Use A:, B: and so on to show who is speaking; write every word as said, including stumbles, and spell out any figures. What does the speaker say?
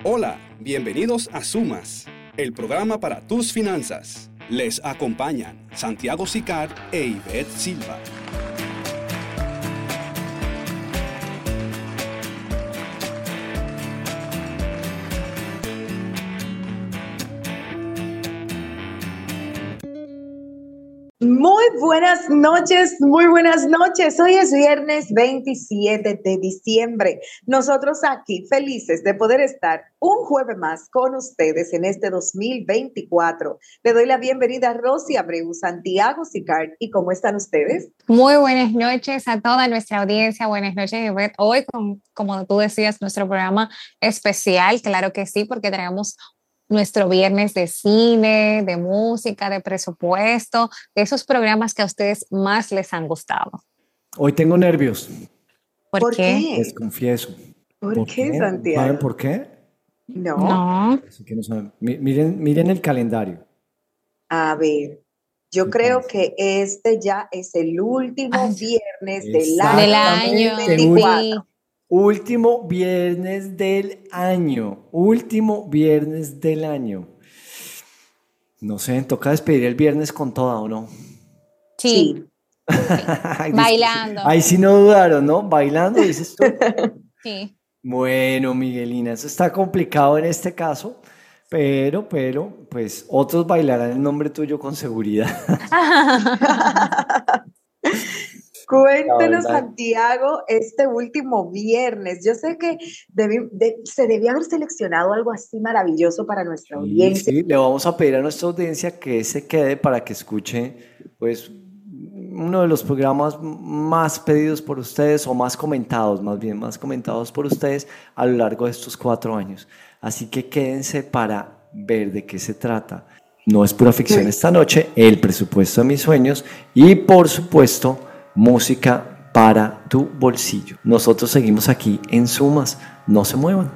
A: Hola, bienvenidos a Sumas, el programa para tus finanzas. Les acompañan Santiago Sicard e Ivette Silva.
B: Muy buenas noches, muy buenas noches. Hoy es viernes veintisiete de diciembre. Nosotros aquí felices de poder estar un jueves más con ustedes en este dos mil veinticuatro. Le doy la bienvenida a Rosy Abreu, Santiago Sicard. ¿Y cómo están ustedes?
C: Muy buenas noches a toda nuestra audiencia. Buenas noches, Ivette. Hoy, con, como tú decías, nuestro programa especial, claro que sí, porque traemos nuestro viernes de cine, de música, de presupuesto, de esos programas que a ustedes más les han gustado.
D: Hoy tengo nervios.
C: ¿Por,
B: ¿Por
C: qué?
B: qué?
D: Les confieso.
B: ¿Por,
D: ¿Por
B: qué,
D: qué?
B: Santiago?
D: ¿Saben por qué?
B: No.
C: No.
D: Así que no saben. Miren, miren el calendario.
B: A ver, yo
D: ¿Qué
B: creo
D: pasa?
B: que este ya es el último
C: Ay,
B: viernes del
C: Del
B: año
C: año.
B: dos mil veinticuatro.
C: Sí.
D: Último viernes del año. Último viernes del año. No sé, toca despedir el viernes con toda, ¿o no?
C: Sí.
D: Ay,
C: Bailando.
D: Ahí sí no dudaron, ¿no? Bailando, dices tú.
C: Sí.
D: Bueno, Miguelina, eso está complicado en este caso, pero, pero, pues otros bailarán en nombre tuyo con seguridad.
B: Cuéntenos,
D: La verdad.
B: Santiago, este último viernes. Yo sé que debi- de- se debía haber seleccionado algo así maravilloso para nuestra
D: Sí,
B: audiencia.
D: sí, le vamos a pedir a nuestra audiencia que se quede para que escuche, pues, uno de los programas más pedidos por ustedes, o más comentados, más bien, más comentados por ustedes a lo largo de estos cuatro años. Así que quédense para ver de qué se trata. No es pura ficción
B: Sí.
D: esta noche, el presupuesto de mis sueños y, por supuesto, música para tu bolsillo. Nosotros seguimos aquí en Sumas, no se muevan.